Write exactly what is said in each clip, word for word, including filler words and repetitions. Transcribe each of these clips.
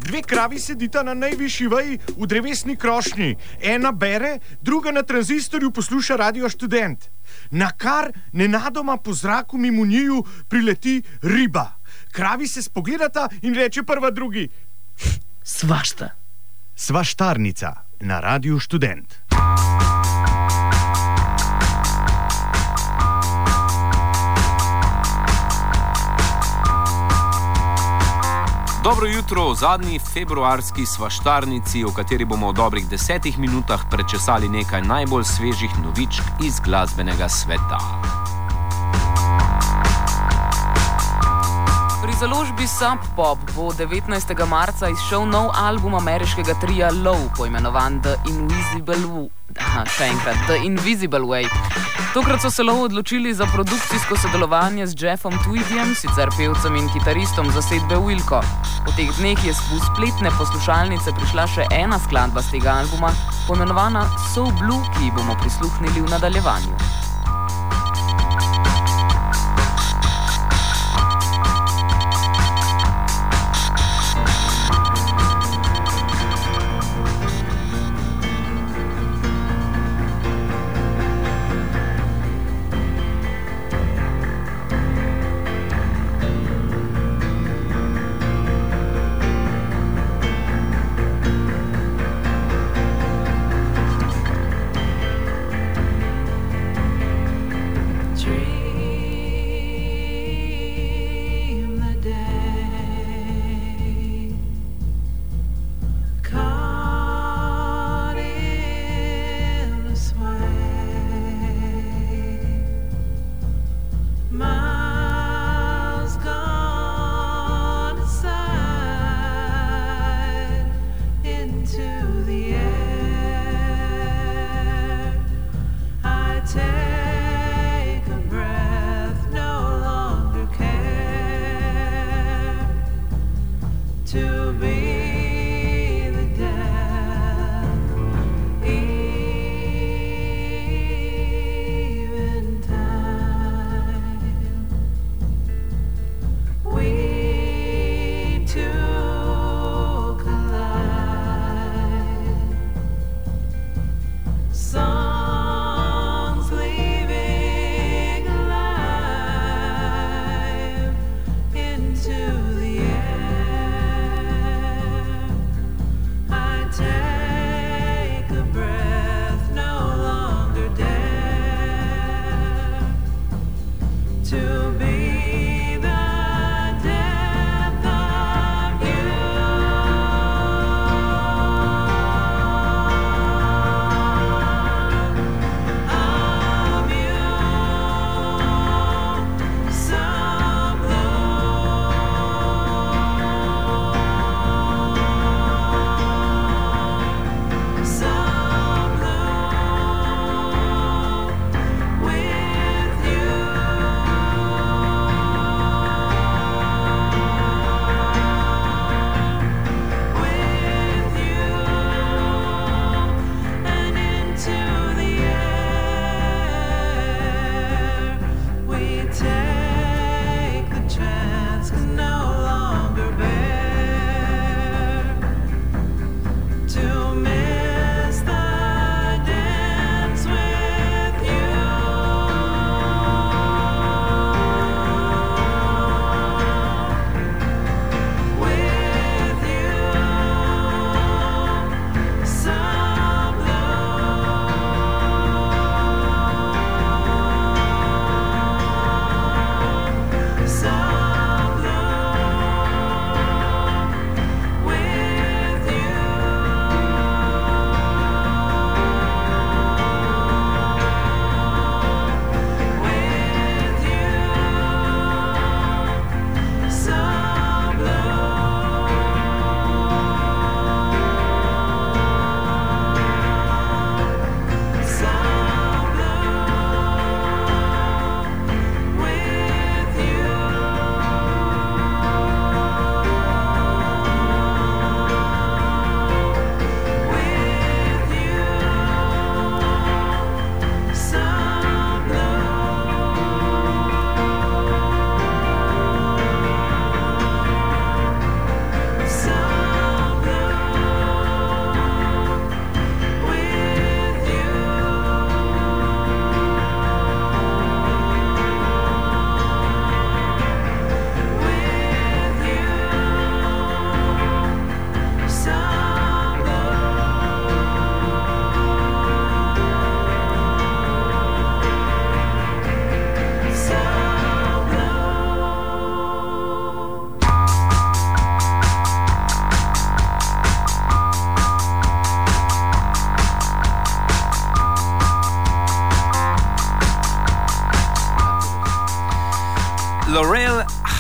Dve kravi sedita na najvišji veji v drevesni krošnji. Ena bere, druga na tranzistorju posluša Radio Študent. Na kar nenadoma po zraku mimo njiju prileti riba. Kravi se spogledata in reče prva drugi: Svašta. Svaštarnica na Radio Študent. Dobro jutro v zadnji februarski svaštarnici, v kateri bomo v dobrih desetih minutah prečesali nekaj najbolj svežih novičk iz glasbenega sveta. Pri založbi Sub Pop bo devetnajstega marca izšel nov album ameriškega tria Low, poimenovan The Invisible, aha, še enkrat, The Invisible Way. Tokrat so se Low odločili za produkcijsko sodelovanje z Jeffom Tweedyjem, sicer pevcem in kitaristom zasedbe Wilco. Po teh dneh je v spletne poslušalnice prišla še ena skladba z tega albuma, poimenovana So Blue, ki ji bomo prisluhnili v nadaljevanju. Into the air.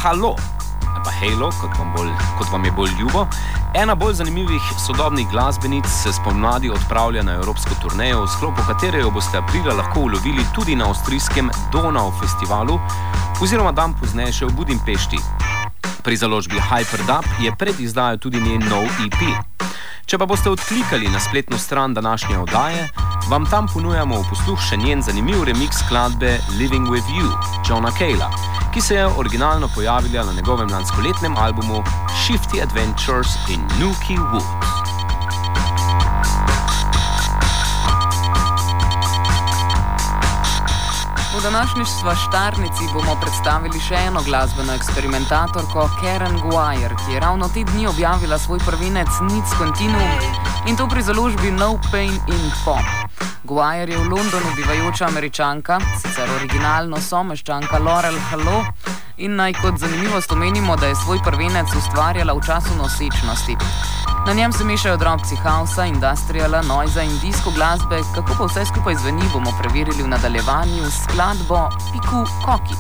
Halo, ali pa Halo, kot vam, bolj, kot vam je bolj ljubo. Ena bolj zanimivih sodobnih glasbenic se spomladi odpravlja na evropsko turnejo, v sklopu katere jo boste aprila lahko ulovili tudi na avstrijskem Donau festivalu oziroma dan pozneje še v Budimpešti. Pri založbi Hyperdub je pred izdajo tudi njen nov E P. Če pa boste odklikali na spletno stran današnje oddaje, vam tam ponujamo v posluh še njen zanimiv remix skladbe Living With You, Johna Cale'a, ki se je originalno pojavila na njegovem lanskoletnem albumu Shifty Adventures in Nuki Woods. V današnji svaštarnici bomo predstavili še eno glasbeno eksperimentatorko, Karen Guire, ki je ravno te dni objavila svoj prvenec Needs Continuum in to pri založbi No Pain in Pop. Guire je v Londonu bivajoča Američanka, sicer originalno someščanka Laurel Hello, in naj kot zanimivost omenimo, da je svoj prvenec ustvarjala v času nosečnosti. Na njem se mešajo drobci hausa, industriala, noiza in disko glasbe, kako pa vse skupaj zveni, bomo preverili v nadaljevanju s skladbo Piku Koki.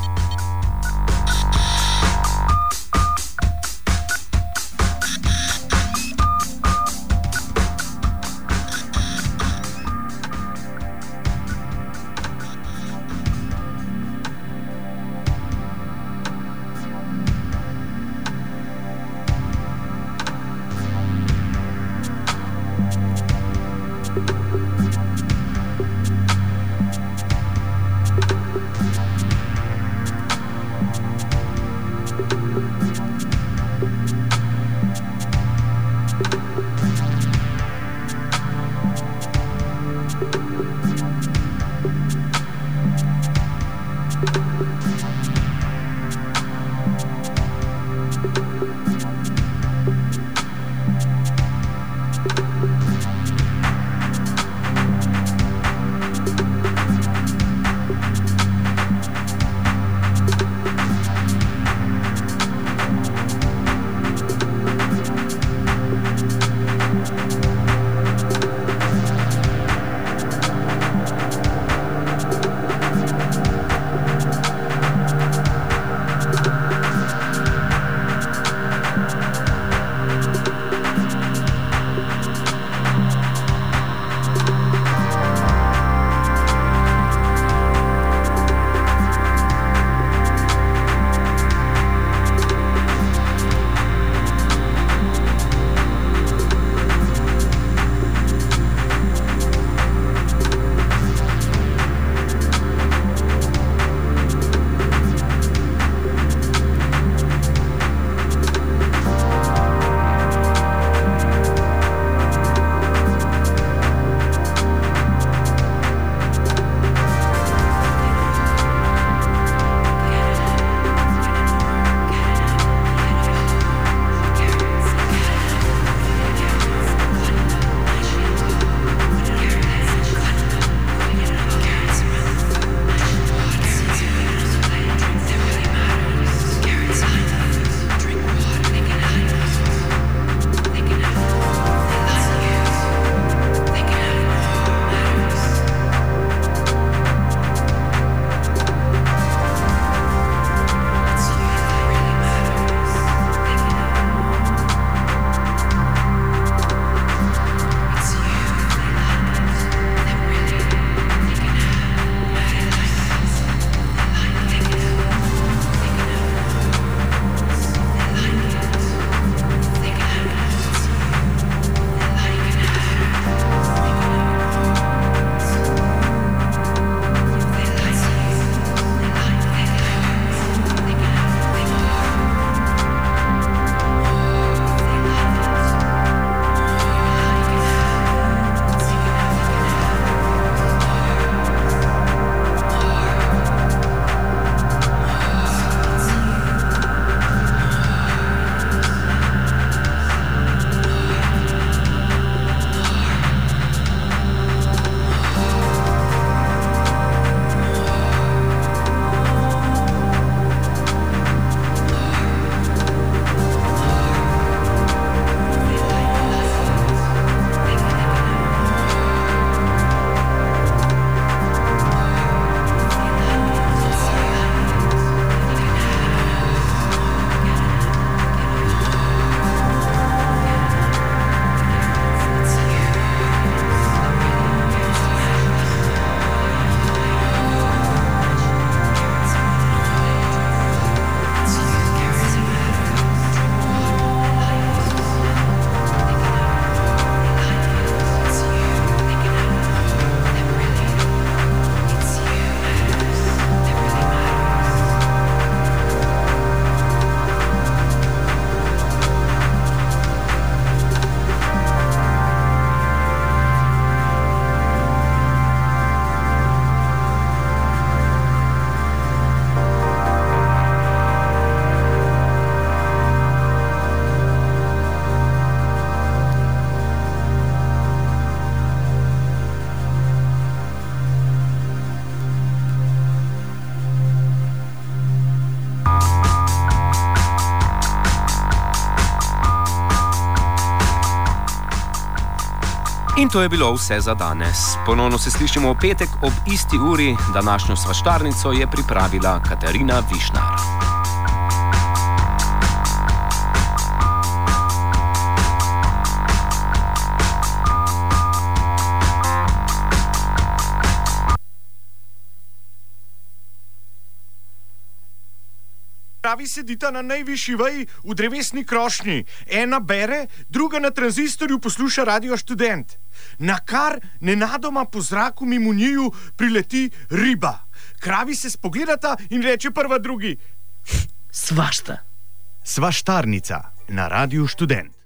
In to je bilo vse za danes. Ponovno se slišimo v petek ob isti uri. Današnjo svaštarnico je pripravila Katarina Višnar. Pravi sedita na najvišji veji v drevesni krošnji. Ena bere, druga na tranzistorju posluša Radio Študent. Nakar nenadoma po zraku mimo njiju prileti riba. Kravi se spogledata in reče prva drugi: Svašta. Svaštarnica na Radio Študent.